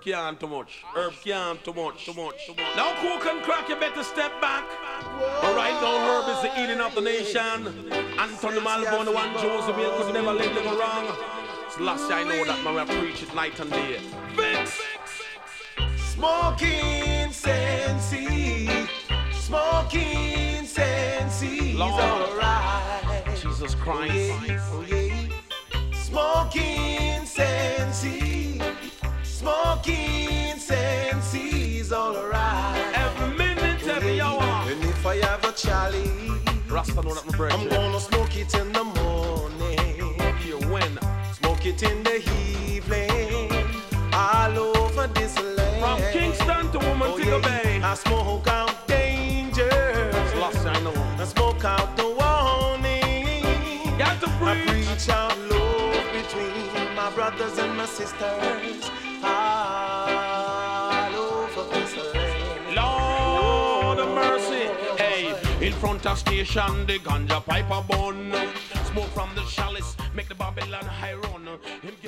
can't too much. Herb can't too much. Now cook and crack, you better step back. But right now, Herb is the eating of the nation. Anthony Malvo, the one Joseph could never let them wrong. It's last I know that man will preach it night and day. Fix! Smoking Sensi, smoking Sensi, alright. Jesus Christ. Oh, yeah. Smoking Sensi, smoking Sensi's alright. Every minute, every hour. And if I have a Charlie, Rasta know that my brother. I'm gonna smoke it in the morning. You win. Smoke it in the evening, all over this land. From Kingston to Womantico Bay. I smoke out danger. That's lost, I know. I smoke out the warning. You have to I preach. preach out love between my brothers and my sisters all over this land. Lord of mercy. Hey, in front of station, the ganja pipe a bun. Smoke from the chalice, make the Babylon high run. Him